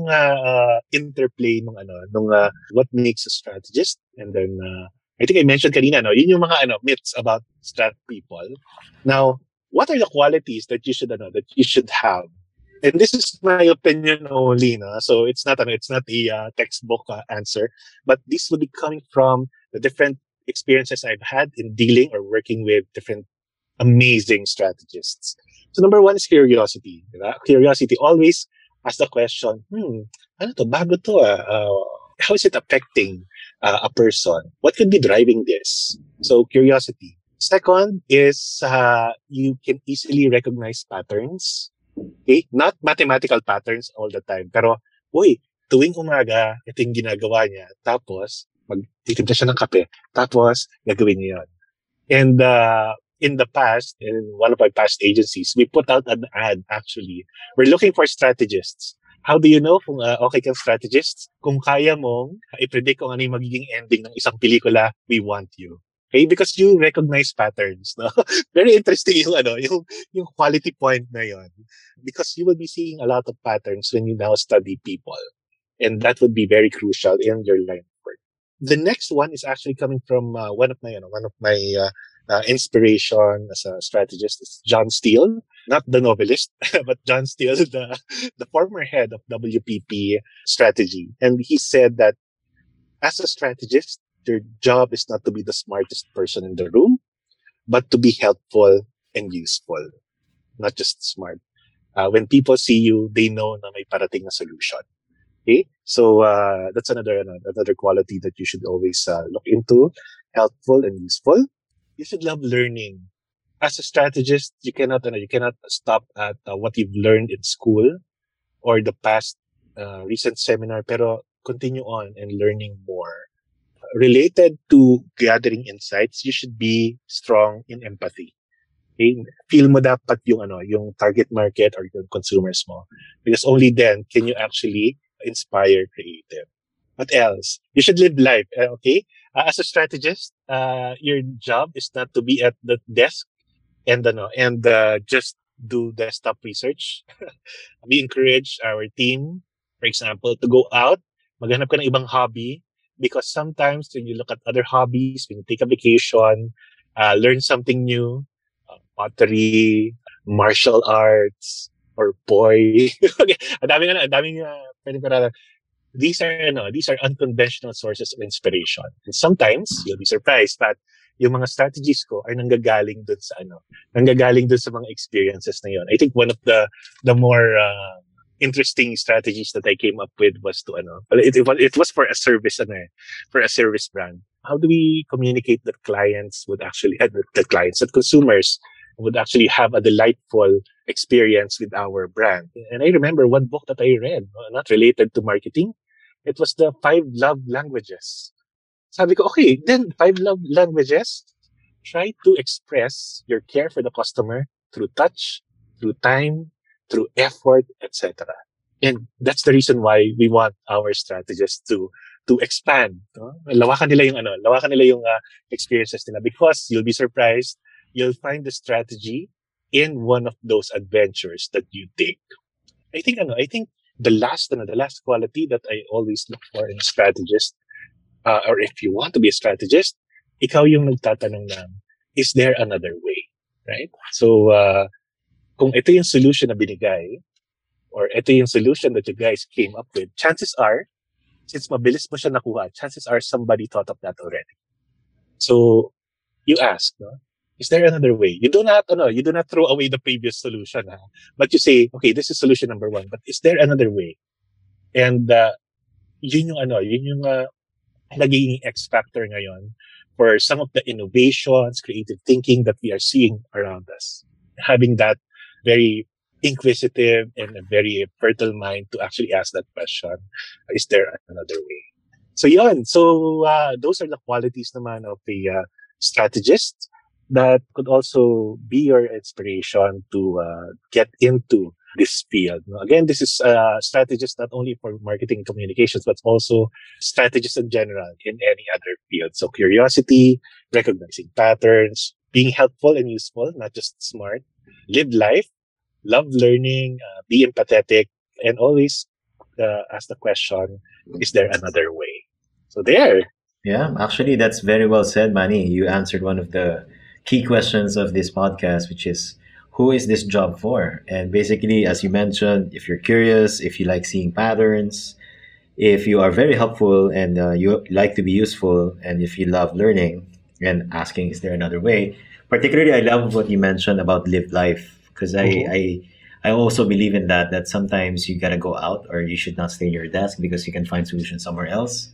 interplay nung what makes a strategist. And then I think I mentioned kanina, yun yung mga myths about strat people. Now, what are the qualities that you should have? And this is my opinion only, no? So it's not a textbook answer, but this would be coming from the different experiences I've had in dealing or working with different amazing strategists. So number one is curiosity. Diba? Curiosity, always ask the question, ano to, bago to how is it affecting a person? What could be driving this? So curiosity. Second is you can easily recognize patterns. Okay? Not mathematical patterns all the time. Pero, tuwing umaga, ito yung ginagawa niya. Tapos, magtitimpla siya ng kape. Tapos, gagawin niya yun. And in the past, in one of my past agencies, we put out an ad, actually. We're looking for strategists. How do you know kung okay kang strategists? Kung kaya mong i-predict kung ano yung magiging ending ng isang pelikula, we want you. Okay? Because you recognize patterns. No? Very interesting yung quality point na yun. Because you will be seeing a lot of patterns when you now study people. And that would be very crucial in your line of work. The next one is actually coming from one of my inspiration as a strategist is John Steele, not the novelist, but John Steele, the former head of WPP strategy. And he said that as a strategist, your job is not to be the smartest person in the room, but to be helpful and useful, not just smart. When people see you, they know na may parating na solution. Okay, so that's another quality that you should always look into: helpful and useful. You should love learning. As a strategist, you cannot stop at what you've learned in school or the past recent seminar, pero continue on and learning more. Related to gathering insights, you should be strong in empathy. Okay? Feel mo dapat yung target market or yung consumers mo. Because only then can you actually inspire creative. What else? You should live life. Okay? As a strategist, your job is not to be at the desk and just do desktop research. We encourage our team, for example, to go out, maghanap ka ng ibang hobby, because sometimes when you look at other hobbies, when you take a vacation, learn something new, pottery, martial arts, or boy. Ang daming pwedeng paralan. These are unconventional sources of inspiration. And sometimes, you'll be surprised, but yung mga strategies ko ay nanggagaling dun sa mga experiences na yun. I think one of the more interesting strategies that I came up with was to it was for a service for a service brand. How do we communicate that clients would actually that consumers would actually have a delightful experience with our brand? And I remember one book that I read, not related to marketing. It was the 5 love languages. Sabi ko, okay, then 5 love languages, try to express your care for the customer through touch, through time, through effort, etc. And that's the reason why we want our strategists to expand. No? Lawakan nila yung experiences nila, because you'll be surprised, you'll find the strategy in one of those adventures that you take. I think the last quality that I always look for in a strategist, or if you want to be a strategist, ikaw yung nagtatanong na, is there another way? Right? So, kung ito yung solution na binigay, or ito yung solution that you guys came up with, chances are, since mabilis mo siya nakuha, chances are somebody thought of that already. So, you ask, no? Is there another way? You do not throw away the previous solution, but you say, okay, this is solution number 1, but is there another way? And yun yung naging X factor ngayon for some of the innovations, creative thinking that we are seeing around us. Having that very inquisitive and a very fertile mind to actually ask that question, is there another way? So yun. So those are the qualities naman of a strategist that could also be your inspiration to get into this field. Again, this is strategist not only for marketing and communications, but also strategist in general in any other field. So curiosity, recognizing patterns, being helpful and useful, not just smart, live life, love learning, be empathetic, and always ask the question, is there another way? So there. Yeah, actually, that's very well said, Manny. You answered one of the key questions of this podcast, which is, who is this job for? And basically, as you mentioned, if you're curious, if you like seeing patterns, if you are very helpful and you like to be useful, and if you love learning and asking, is there another way? Particularly, I love what you mentioned about live life, because I also believe in that sometimes you gotta go out, or you should not stay in your desk because you can find solutions somewhere else.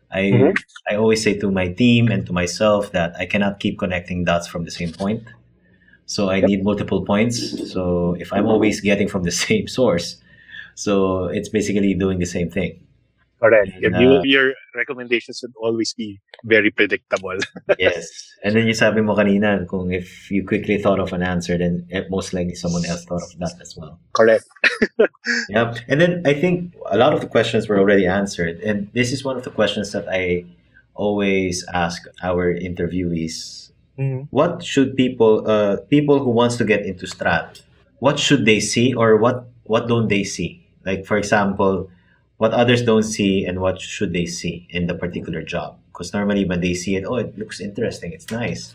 I always say to my team and to myself that I cannot keep connecting dots from the same point. So I need multiple points. So if I'm always getting from the same source, so it's basically doing the same thing. Correct. And, your recommendations would always be very predictable. Yes. And then you sabi mo kanina, kung if you quickly thought of an answer, then most likely someone else thought of that as well. Correct. Yeah. And then I think a lot of the questions were already answered. And this is one of the questions that I always ask our interviewees. Mm-hmm. What should people who wants to get into Strat, what should they see, or what don't they see? Like, for example, what others don't see and what should they see in the particular job? Because normally when they see it, oh, it looks interesting, it's nice.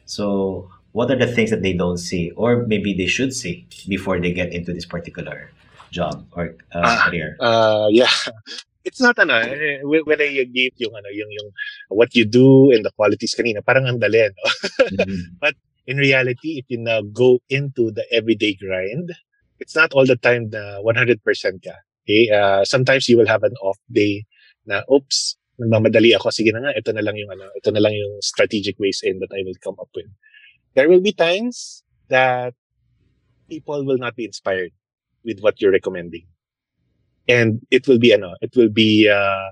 So what are the things that they don't see, or maybe they should see before they get into this particular job or career? Yeah. It's not when I gave yung what you do and the qualities kanina, parang ang dali, no? Mhm. But in reality, if you now go into the everyday grind, it's not all the time na 100% ka. Okay? Sometimes you will have an off day na, oops, nagmamadali ako, sige na nga, ito na lang yung strategic ways in that I will come up with. There will be times that people will not be inspired with what you're recommending. And it will be a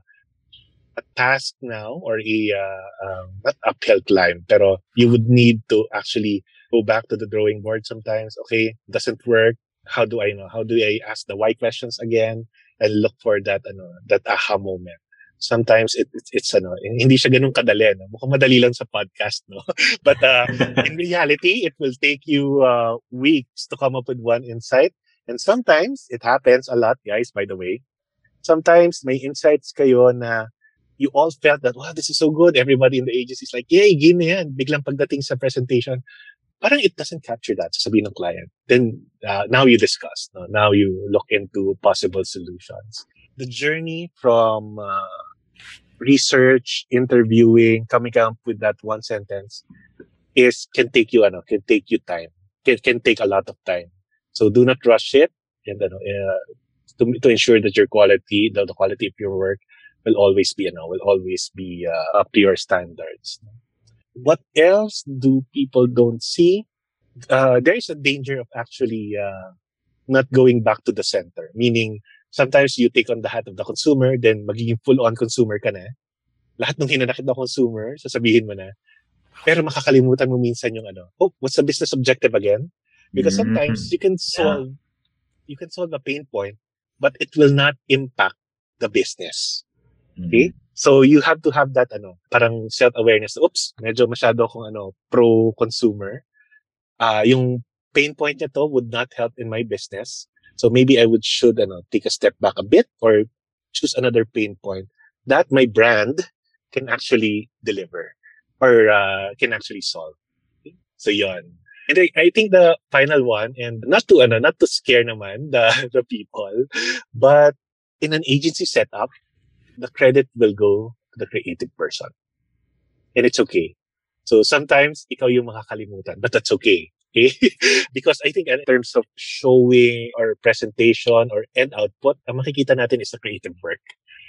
task now, or not uphill climb, pero you would need to actually go back to the drawing board sometimes. Okay, doesn't work. How do I know? How do I ask the why questions again and look for that aha moment? Sometimes it's hindi siya ganun kadali, no? Mukhang madali lang sa podcast, no? But in reality, it will take you weeks to come up with one insight. And sometimes, it happens a lot, guys, by the way. Sometimes, may insights kayo na you all felt that, wow, this is so good. Everybody in the agency is like, yay, game na yan. Biglang pagdating sa presentation, parang it doesn't capture that, sasabihin ng client. Then, now you discuss. No? Now you look into possible solutions. The journey from research, interviewing, coming up with that one sentence can take you time. Can take a lot of time. So do not rush it, and to ensure that your quality, the quality of your work, will always be up to your standards. What else do people don't see? There is a danger of actually not going back to the center. Meaning, sometimes you take on the hat of the consumer, then magiging full-on consumer ka na. Lahat ng hinanakit na consumer, sasabihin mo na. Pero makakalimutan mo minsan yung what's the business objective again? Because sometimes you can solve a pain point, but it will not impact the business. Okay? So you have to have that parang self-awareness. Oops, medyo masyado akong pro-consumer. Yung pain point nito would not help in my business. So maybe I should take a step back a bit or choose another pain point that my brand can actually deliver or can actually solve. Okay? So yon. And I think the final one, and not to scare naman the people, but in an agency setup, the credit will go to the creative person. And it's okay. So sometimes ikaw yung makakalimutan, but that's okay. Okay? Because I think in terms of showing or presentation or end output, ang makikita natin is the creative work.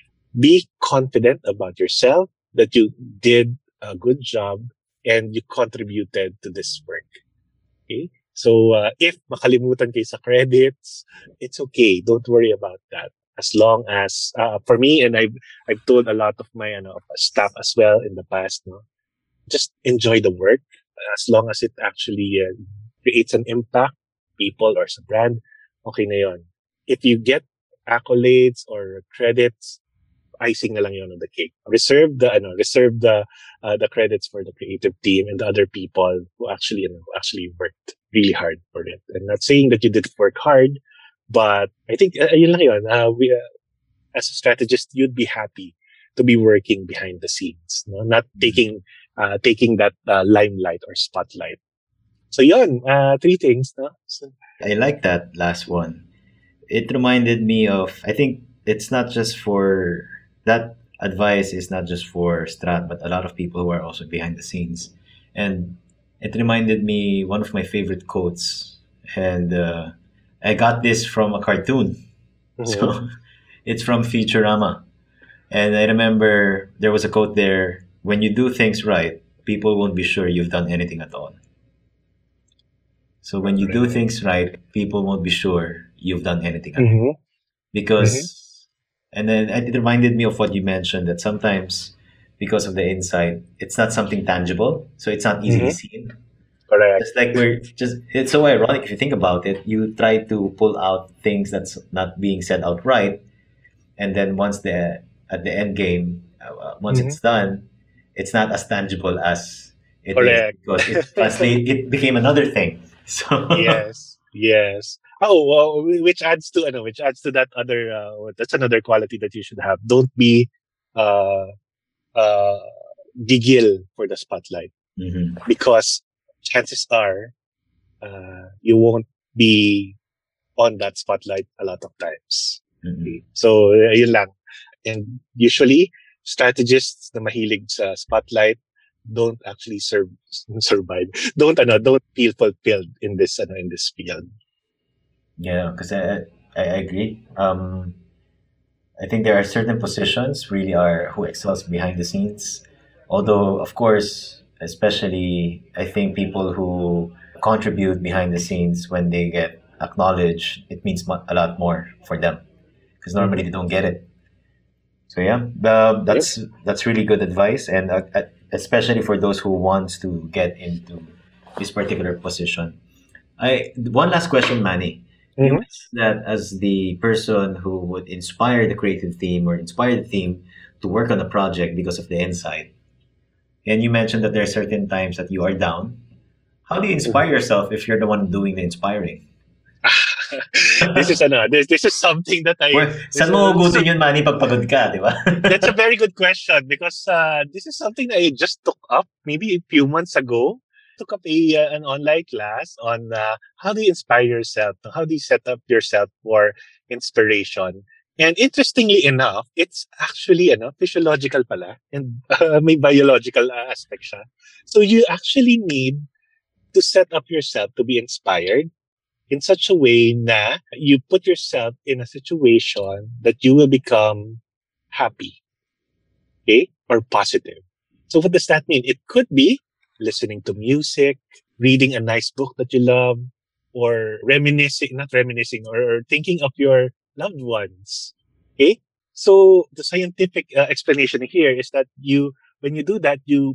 Be confident about yourself that you did a good job and you contributed to this work. Okay? So if makalimutan kayo sa credits, it's okay. Don't worry about that. As long as for me, and I've told a lot of my staff as well in the past, just enjoy the work. As long as it actually creates an impact, people or sa brand, okay na yon. If you get accolades or credits, icing na lang yon on the cake. Reserve the credits for the creative team and the other people who actually worked really hard for it. I'm not saying that you didn't work hard, but I think yun lang yun. We as a strategist, you'd be happy to be working behind the scenes, not taking that limelight or spotlight. So yun, 3 things. No? So, I like that last one. It reminded me of, I think it's not just for, that advice is not just for Strat, but a lot of people who are also behind the scenes. And it reminded me one of my favorite quotes. And I got this from a cartoon. Mm-hmm. So it's from Futurama. And I remember there was a quote there, when you do things right, people won't be sure you've done anything at all. So when you do things right, people won't be sure you've done anything at all. Because, and then it reminded me of what you mentioned, that sometimes because of the insight, it's not something tangible, so it's not easily seen. Correct. It's like it's so ironic if you think about it. You try to pull out things that's not being said outright, and then at the end game, once it's done, it's not as tangible as it Correct. is, because it became another thing. So yes. Oh, well, which adds to that other. That's another quality that you should have. Don't be gigil for the spotlight, because chances are you won't be on that spotlight a lot of times. Okay? So yun lang. And usually strategists na mahilig sa spotlight don't actually survive. Don't feel fulfilled in this field. Yeah, because I agree. I think there are certain positions really are who excels behind the scenes. Although, of course, especially I think people who contribute behind the scenes, when they get acknowledged, it means a lot more for them, because normally they don't get it. So yeah, that's really good advice, and especially for those who wants to get into this particular position. One last question, Manny. You mentioned that as the person who would inspire the creative team or inspire the team to work on a project because of the insight, and you mentioned that there are certain times that you are down. How do you inspire yourself if you're the one doing the inspiring? This is something that saan mo hugutin yun, Manny, pag pagod ka, di ba? That's a very good question, because this is something that I just took up maybe a few months ago. took up an online class on how do you inspire yourself, how do you set up yourself for inspiration. And interestingly enough, it's actually physiological pala and may biological aspect siya. So you actually need to set up yourself to be inspired in such a way na you put yourself in a situation that you will become happy, okay, or positive. So what does that mean? It could be listening to music, reading a nice book that you love, or not reminiscing, or thinking of your loved ones. Okay? So the scientific explanation here is that when you do that, you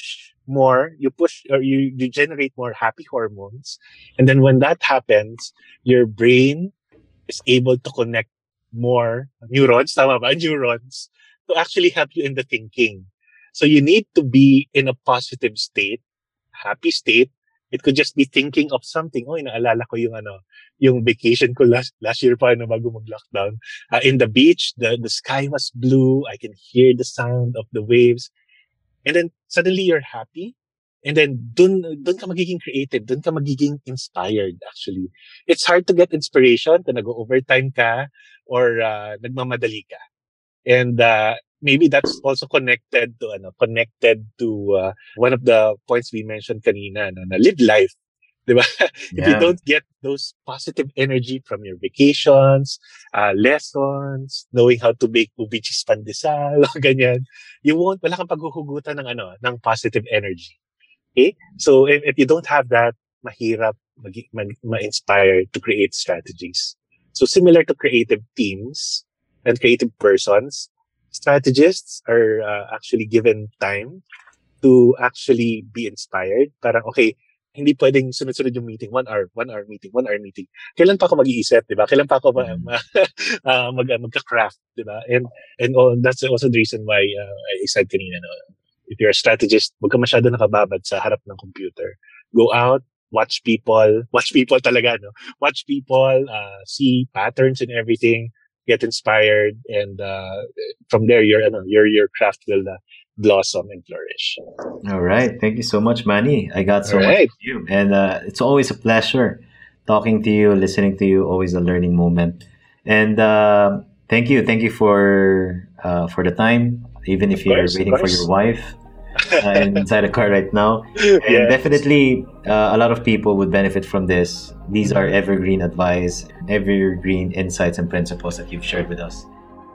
generate more happy hormones. And then when that happens, your brain is able to connect more neurons, tama ba? Neurons, to actually help you in the thinking. So you need to be in a positive state, happy state. It could just be thinking of something. Oh, naalala ko yung vacation ko last year pa bago mag-lockdown. In the beach, the sky was blue. I can hear the sound of the waves. And then suddenly you're happy. And then dun ka magiging creative. Dun ka magiging inspired, actually. It's hard to get inspiration kung nag-overtime ka or nagmamadali ka. And maybe that's also connected to one of the points we mentioned kanina, na live life. Diba? If you don't get those positive energy from your vacations, lessons, knowing how to make ubi cheese pandesal, ganyan, wala kang paghuhugutan ng positive energy. Okay? So if you don't have that, mahirap ma-inspire to create strategies. So similar to creative teams and creative persons, strategists are actually given time to actually be inspired. Parang, okay, hindi pwedeng sunod-sunod yung meeting, 1 hour meeting. Kailan pa ako mag-iisip, di ba? Kailan pa ako magka-craft, di ba? And that's also the reason why I said kanina, if you're a strategist, huwag ka masyado nakababad sa harap ng computer. Go out, watch people talaga, no? Watch people, see patterns and everything, get inspired, and from there, your craft will blossom and flourish. All right. Thank you so much, Manny. I got so much from you. And it's always a pleasure talking to you, listening to you, always a learning moment. And thank you for the time, even if you're waiting for your wife and inside a car right now. And definitely a lot of people would benefit from this. These are evergreen advice, evergreen insights and principles that you've shared with us.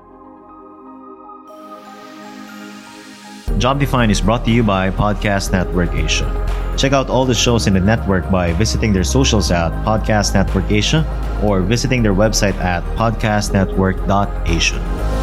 Job Defined is brought to you by Podcast Network Asia. Check out all the shows in the network by visiting their socials at Podcast Network Asia or visiting their website at podcastnetwork.asia.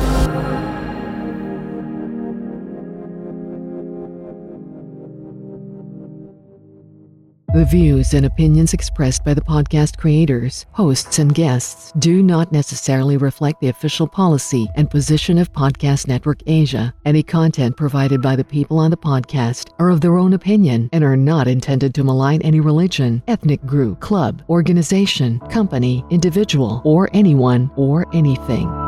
The views and opinions expressed by the podcast creators, hosts, and guests do not necessarily reflect the official policy and position of Podcast Network Asia. Any content provided by the people on the podcast are of their own opinion and are not intended to malign any religion, ethnic group, club, organization, company, individual, or anyone or anything.